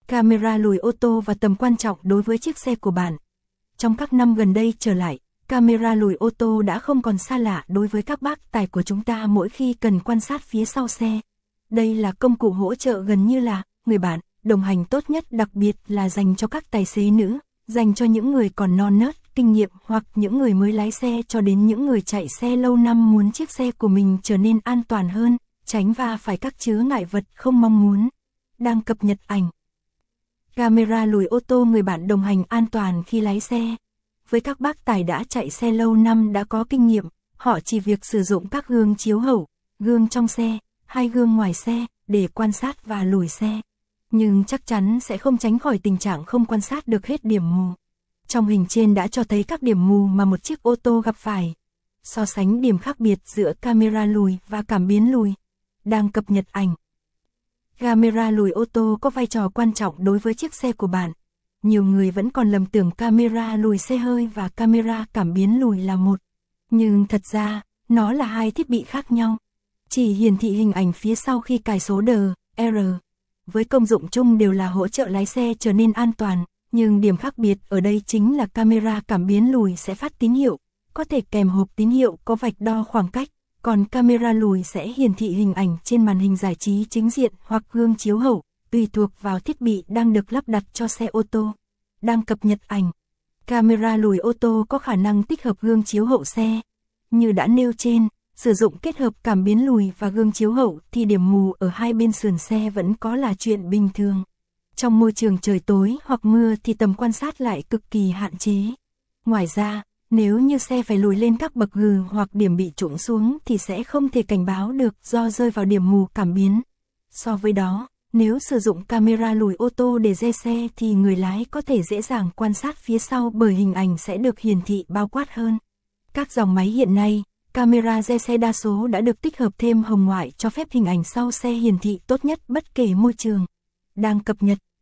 Camera lùi ô tô và tầm quan trọng đối với chiếc xe của bạn. Trong các năm gần đây trở lại, camera lùi ô tô đã không còn xa lạ đối với các bác tài của chúng ta mỗi khi cần quan sát phía sau xe. Đây là công cụ hỗ trợ gần như là người bạn, đồng hành tốt nhất, đặc biệt là dành cho các tài xế nữ, dành cho những người còn non nớt, kinh nghiệm hoặc những người mới lái xe cho đến những người chạy xe lâu năm muốn chiếc xe của mình trở nên an toàn hơn, tránh va phải các chướng ngại vật không mong muốn. Đang cập nhật ảnh. Camera lùi ô tô, người bạn đồng hành an toàn khi lái xe. Với các bác tài đã chạy xe lâu năm đã có kinh nghiệm, họ chỉ việc sử dụng các gương chiếu hậu, gương trong xe, hay gương ngoài xe để quan sát và lùi xe. Nhưng chắc chắn sẽ không tránh khỏi tình trạng không quan sát được hết điểm mù. Trong hình trên đã cho thấy các điểm mù mà một chiếc ô tô gặp phải. So sánh điểm khác biệt giữa camera lùi và cảm biến lùi. Đang cập nhật ảnh. Camera lùi ô tô có vai trò quan trọng đối với chiếc xe của bạn. Nhiều người vẫn còn lầm tưởng camera lùi xe hơi và camera cảm biến lùi là một. Nhưng thật ra, nó là hai thiết bị khác nhau. Chỉ hiển thị hình ảnh phía sau khi cài số DR. Với công dụng chung đều là hỗ trợ lái xe trở nên an toàn, nhưng điểm khác biệt ở đây chính là camera cảm biến lùi sẽ phát tín hiệu, có thể kèm hộp tín hiệu có vạch đo khoảng cách, còn camera lùi sẽ hiển thị hình ảnh trên màn hình giải trí chính diện hoặc gương chiếu hậu, tùy thuộc vào thiết bị đang được lắp đặt cho xe ô tô. Đang cập nhật ảnh. Camera lùi ô tô có khả năng tích hợp gương chiếu hậu xe. Như đã nêu trên, sử dụng kết hợp cảm biến lùi và gương chiếu hậu thì điểm mù ở hai bên sườn xe vẫn có là chuyện bình thường. Trong môi trường trời tối hoặc mưa thì tầm quan sát lại cực kỳ hạn chế. Ngoài ra, nếu như xe phải lùi lên các bậc gừ hoặc điểm bị trũng xuống thì sẽ không thể cảnh báo được do rơi vào điểm mù cảm biến. So với đó, nếu sử dụng camera lùi ô tô để re xe thì người lái có thể dễ dàng quan sát phía sau bởi hình ảnh sẽ được hiển thị bao quát hơn. Các dòng máy hiện nay, camera re xe đa số đã được tích hợp thêm hồng ngoại cho phép hình ảnh sau xe hiển thị tốt nhất bất kể môi trường. Đang cập nhật.